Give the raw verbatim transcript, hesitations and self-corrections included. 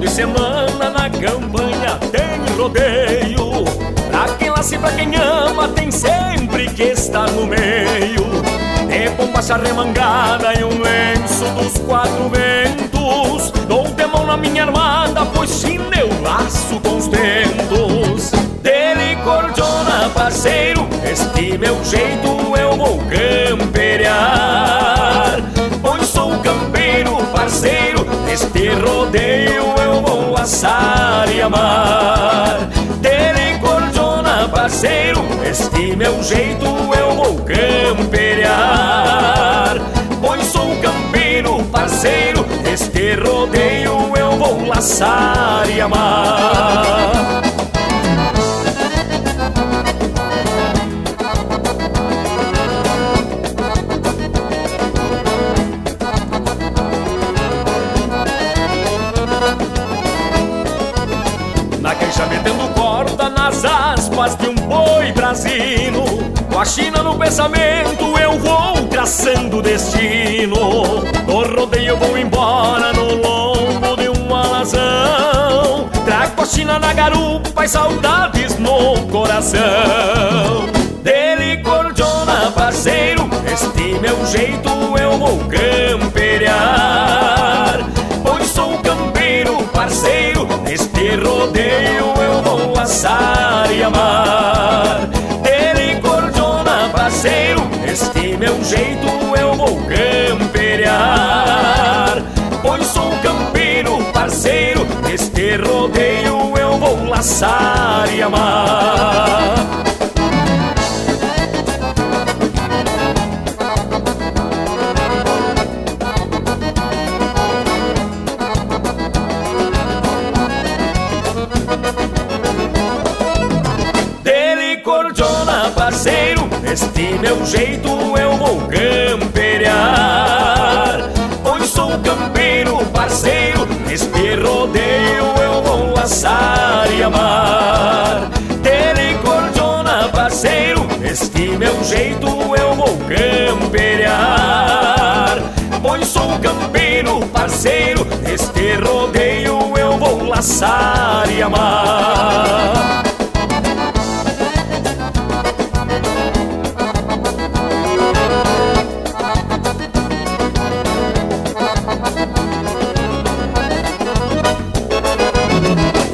de semana na campanha tem rodeio. Pra quem laça e pra quem ama tem sempre que estar no meio. De bombacha remangada e um lenço dos quatro ventos, dou de mão na minha armada, pois sim eu laço com os tentos. Dele cordiona, parceiro, este meu jeito eu vou camperear. Pois sou campeiro, parceiro, neste rodeio eu vou assar e amar. Dele cordiona, parceiro, este meu jeito eu vou camperear. Pois sou campeiro, parceiro, neste rodeio eu vou laçar e amar. Na queixa metendo corda nas aspas de um boi brasino, com a China no pensamento eu vou traçando destino. No rodeio eu vou embora no lombo de um alazão, trago a China na garupa e saudades no coração. Dele cordiona, parceiro, este meu jeito eu vou camperear. Pois sou campeiro, parceiro, neste rodeio eu vou assar e amar. Dele cordiona, parceiro, este meu jeito eu vou camperear. Pois sou campeiro, parceiro, neste rodeio eu vou laçar e amar. Cordiona, parceiro, neste meu jeito eu vou camperear. Pois sou campeiro, parceiro, neste rodeio eu vou assar e amar. Dele cordiona, parceiro, neste meu jeito eu vou camperear. Pois sou campeiro, parceiro, neste rodeio eu vou laçar e amar. Thank you.